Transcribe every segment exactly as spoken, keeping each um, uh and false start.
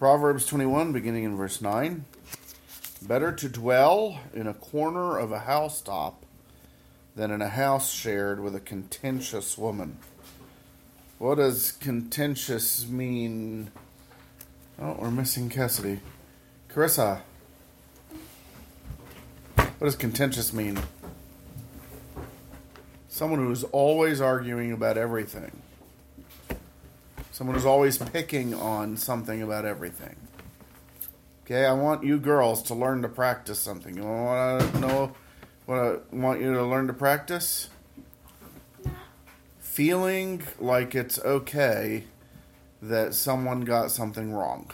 Proverbs twenty-one, beginning in verse nine. Better to dwell in a corner of a housetop than in a house shared with a contentious woman. What does contentious mean? Oh, we're missing Cassidy. Carissa, what does contentious mean? Someone who's always arguing about everything. Someone who's always picking on something about everything. Okay, I want you girls to learn to practice something. You want to know what I want you to learn to practice? Feeling like it's okay that someone got something wrong.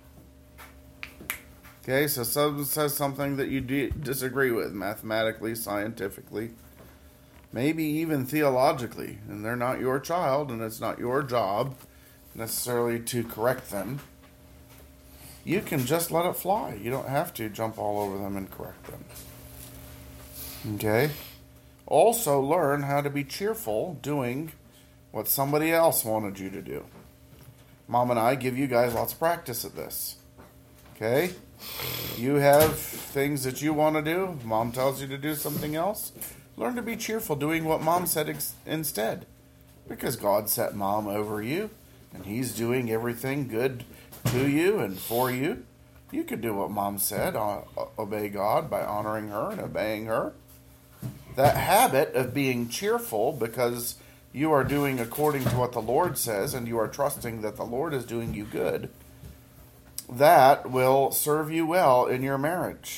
Okay, so someone says something that you d- disagree with mathematically, scientifically, maybe even theologically, and they're not your child, and it's not your job necessarily to correct them. You can just let it fly. You don't have to jump all over them and correct them. Okay? Also learn how to be cheerful doing what somebody else wanted you to do. Mom and I give you guys lots of practice at this. Okay? You have things that you want to do. Mom tells you to do something else. Learn to be cheerful doing what Mom said ex- instead. Because God set Mom over you, and He's doing everything good to you and for you. You could do what Mom said, uh, obey God by honoring her and obeying her. That habit of being cheerful because you are doing according to what the Lord says and you are trusting that the Lord is doing you good, that will serve you well in your marriage.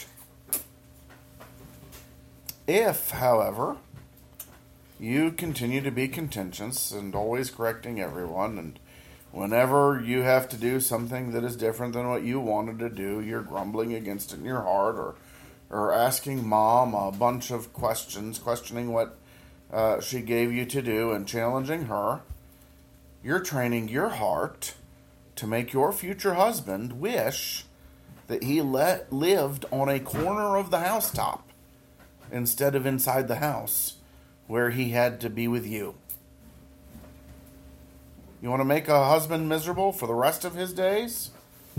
If, however, you continue to be contentious and always correcting everyone, and whenever you have to do something that is different than what you wanted to do, you're grumbling against it in your heart, or or asking Mom a bunch of questions, questioning what uh, she gave you to do and challenging her, you're training your heart to make your future husband wish that he let, lived on a corner of the housetop instead of inside the house where he had to be with you. You want to make a husband miserable for the rest of his days?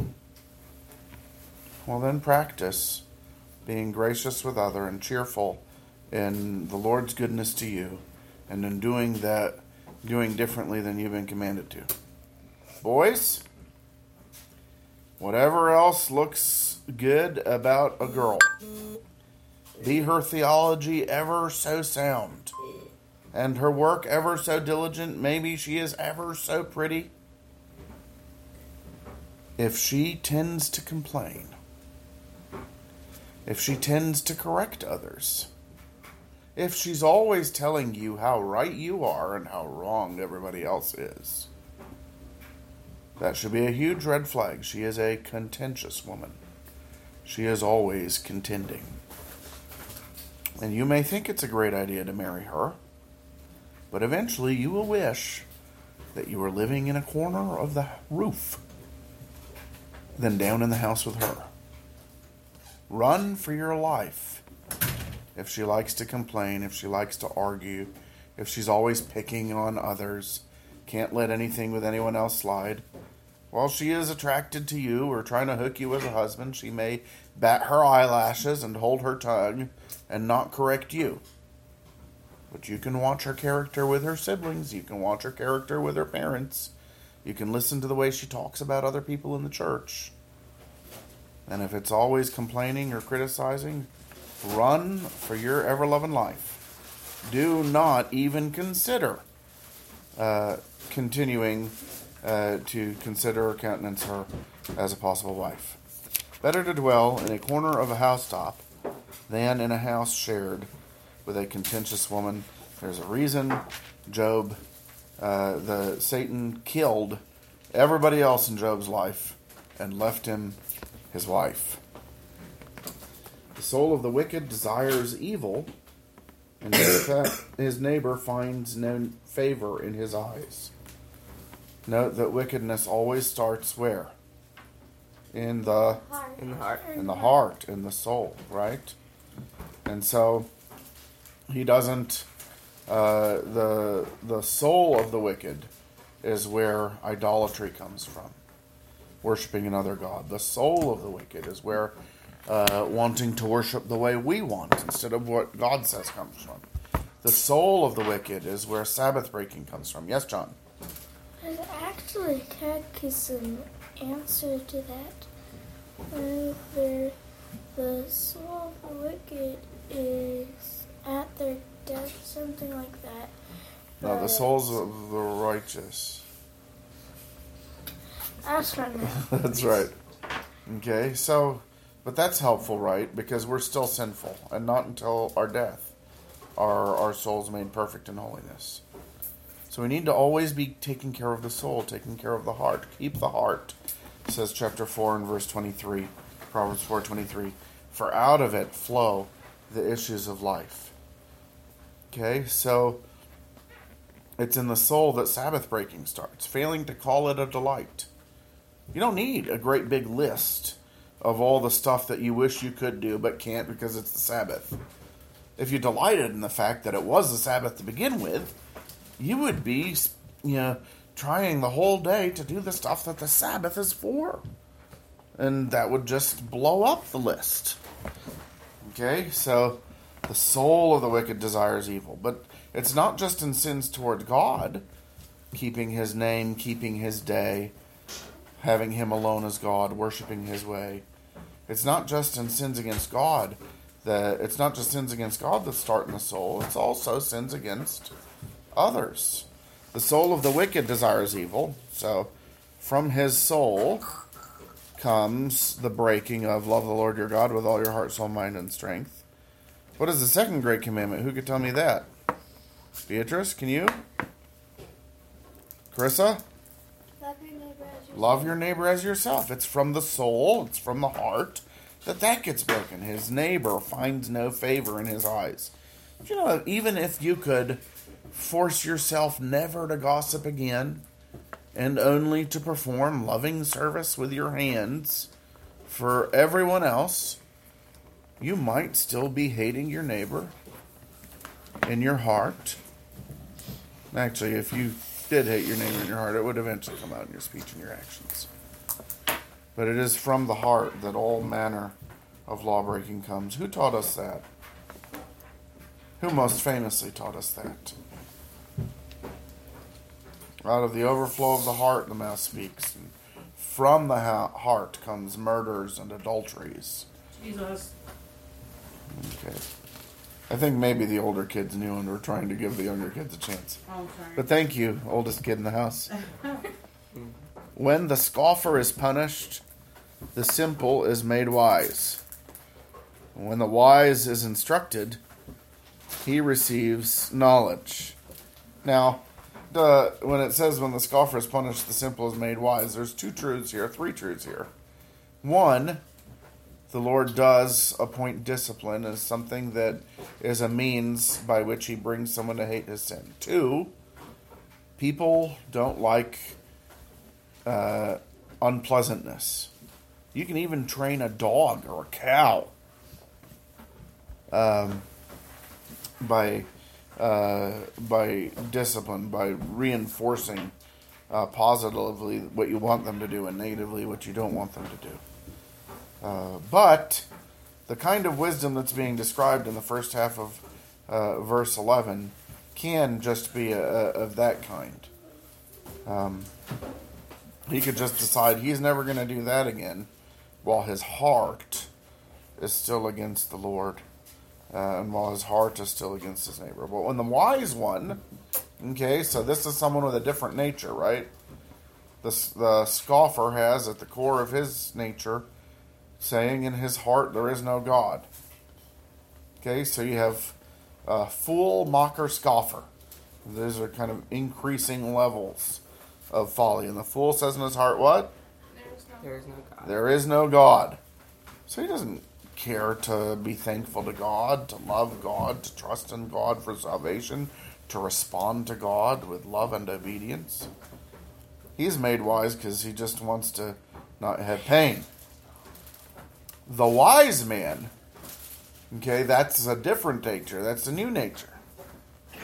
Well, then practice being gracious with other and cheerful in the Lord's goodness to you and in doing that, doing differently than you've been commanded to. Boys, whatever else looks good about a girl, be her theology ever so sound, and her work ever so diligent, maybe she is ever so pretty, if she tends to complain, if she tends to correct others, if she's always telling you how right you are and how wrong everybody else is, that should be a huge red flag. She is a contentious woman. She is always contending. And you may think it's a great idea to marry her, but eventually you will wish that you were living in a corner of the roof than down in the house with her. Run for your life. If she likes to complain, if she likes to argue, if she's always picking on others, can't let anything with anyone else slide. While she is attracted to you or trying to hook you as a husband, she may bat her eyelashes and hold her tongue and not correct you. But you can watch her character with her siblings. You can watch her character with her parents. You can listen to the way she talks about other people in the church. And if it's always complaining or criticizing, run for your ever-loving life. Do not even consider uh, continuing uh, to consider or countenance her as a possible wife. Better to dwell in a corner of a housetop than in a house shared with a contentious woman. There's a reason Job, uh, the Satan killed everybody else in Job's life and left him his wife. The soul of the wicked desires evil, and his neighbor finds no favor in his eyes. Note that wickedness always starts where? In the heart. In the heart. in the heart, in the soul, right? And so he doesn't. Uh, the the soul of the wicked is where idolatry comes from. worshiping another god. The soul of the wicked is where uh, wanting to worship the way we want instead of what God says comes from. The soul of the wicked is where Sabbath breaking comes from. Yes, John? There's actually a catechism answer to that. Uh, where the soul of the wicked is at their death, something like that. No, the But souls of the righteous. That's right. That's right. Okay, so, but that's helpful, right? Because we're still sinful, and not until our death are our souls made perfect in holiness. So we need to always be taking care of the soul, taking care of the heart. Keep the heart, says chapter four and verse twenty-three, Proverbs four twenty-three. For out of it flow the issues of life. Okay, so it's in the soul that Sabbath breaking starts, failing to call it a delight. You don't need a great big list of all the stuff that you wish you could do but can't because it's the Sabbath. If you delighted in the fact that it was the Sabbath to begin with, you would be, you know, trying the whole day to do the stuff that the Sabbath is for. And that would just blow up the list. Okay, so the soul of the wicked desires evil. But it's not just in sins toward God, keeping his name, keeping his day, having him alone as God, worshiping his way. It's not just in sins against God that it's not just sins against God that start in the soul. It's also sins against others. The soul of the wicked desires evil. So from his soul comes the breaking of love the Lord your God with all your heart, soul, mind, and strength. What is the second great commandment? Who could tell me that? Beatrice, can you? Carissa? Love your neighbor as yourself. Love your neighbor as yourself. It's from the soul, it's from the heart that that gets broken. His neighbor finds no favor in his eyes. You know, even if you could force yourself never to gossip again and only to perform loving service with your hands for everyone else, you might still be hating your neighbor in your heart. Actually, if you did hate your neighbor in your heart, it would eventually come out in your speech and your actions. But it is from the heart that all manner of lawbreaking comes. Who taught us that? Who most famously taught us that? Out of the overflow of the heart, the mouth speaks. And from the ha- heart comes murders and adulteries. Jesus. Okay. I think maybe the older kids knew and were trying to give the younger kids a chance. Oh, sorry. But thank you, oldest kid in the house. When the scoffer is punished, the simple is made wise. When the wise is instructed, he receives knowledge. Now, the, when it says when the scoffer is punished, the simple is made wise, there's two truths here, three truths here. One, the Lord does appoint discipline as something that is a means by which he brings someone to hate his sin. Two, people don't like uh, unpleasantness. You can even train a dog or a cow um, by uh, by discipline, by reinforcing uh, positively what you want them to do and negatively what you don't want them to do. Uh, but the kind of wisdom that's being described in the first half of uh, verse eleven can just be a, a, of that kind. Um, he could just decide he's never going to do that again while his heart is still against the Lord uh, and while his heart is still against his neighbor. But when the wise one, okay, so this is someone with a different nature, right? The, the scoffer has at the core of his nature saying in his heart there is no God. Okay, so you have a fool, mocker, scoffer. Those are kind of increasing levels of folly. And the fool says in his heart, what? There is no God. There is no God. So he doesn't care to be thankful to God, to love God, to trust in God for salvation, to respond to God with love and obedience. He's made wise because he just wants to not have pain. The wise man, okay, that's a different nature. That's a new nature.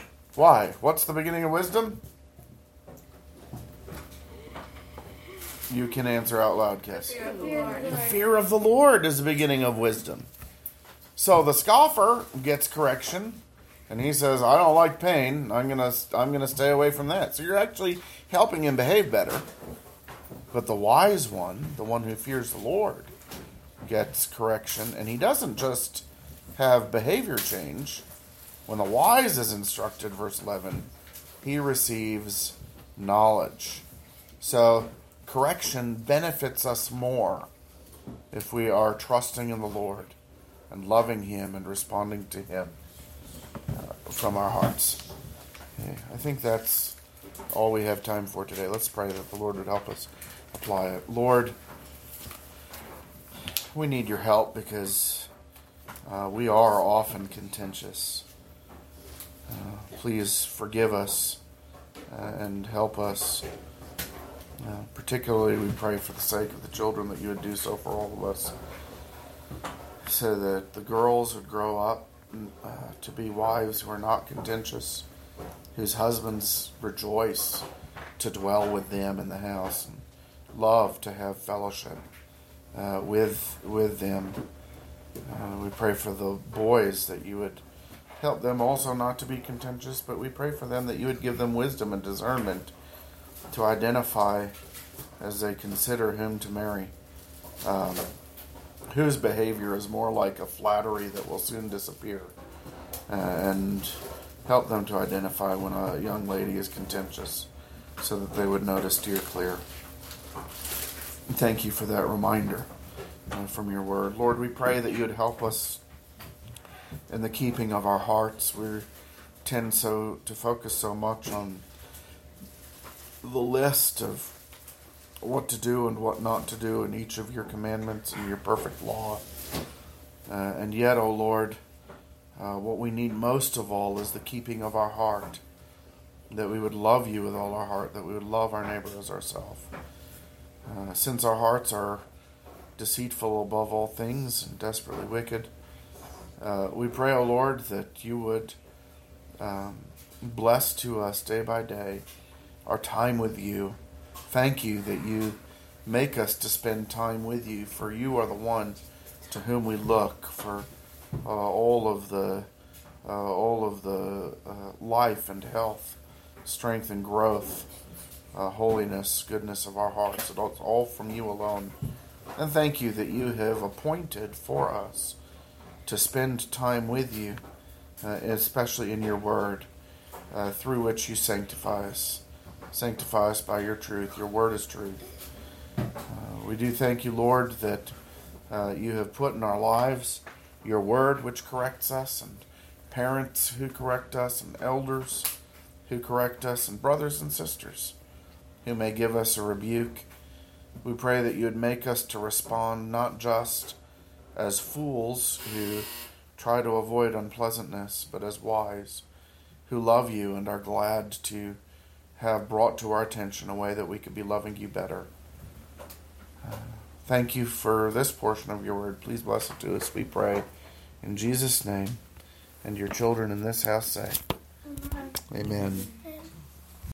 Why? What's the beginning of wisdom? you can answer out loud, Cass. Fear of the Lord. The fear of the Lord is the beginning of wisdom. So the scoffer gets correction, and he says, I don't like pain. I'm gonna I'm gonna stay away from that. So you're actually helping him behave better. But the wise one, the one who fears the Lord, gets correction, and he doesn't just have behavior change. When the wise is instructed, verse eleven, he receives knowledge. So correction benefits us more if we are trusting in the Lord and loving him and responding to him uh, from our hearts. Okay, I think that's all we have time for today. Let's pray that the Lord would help us apply it. Lord, we need your help because uh, we are often contentious. Uh, please forgive us uh, and help us. Uh, particularly, we pray for the sake of the children that you would do so for all of us, so that the girls would grow up uh, to be wives who are not contentious, whose husbands rejoice to dwell with them in the house and love to have fellowship uh, with with them. Uh, we pray for the boys that you would help them also not to be contentious, but we pray for them that you would give them wisdom and discernment to identify as they consider whom to marry, um, whose behavior is more like a flattery that will soon disappear, uh, and help them to identify when a young lady is contentious so that they would notice steer clear. Thank you for that reminder uh, from your word. Lord, we pray that you would help us in the keeping of our hearts. We tend so to focus so much on the list of what to do and what not to do in each of your commandments and your perfect law. Uh, and yet, O Lord, uh, what we need most of all is the keeping of our heart. That we would love you with all our heart, that we would love our neighbor as ourselves. Uh, since our hearts are deceitful above all things and desperately wicked, uh, we pray, O Lord, that you would um, bless to us day by day our time with you. Thank you that you make us to spend time with you, for you are the one to whom we look for uh, all of the uh, all of the uh, life and health, strength and growth, uh, holiness, goodness of our hearts. It's all from you alone. And thank you that you have appointed for us to spend time with you, uh, especially in your word, uh, through which you sanctify us. Sanctify us by your truth. Your word is truth. Uh, we do thank you, Lord, that uh, you have put in our lives your word which corrects us, and parents who correct us, and elders who correct us, and brothers and sisters who may give us a rebuke. We pray that you would make us to respond not just as fools who try to avoid unpleasantness, but as wise who love you and are glad to have brought to our attention a way that we could be loving you better. Uh, thank you for this portion of your word. Please bless it to us, we pray. In Jesus' name, and your children in this house say, Amen. Amen.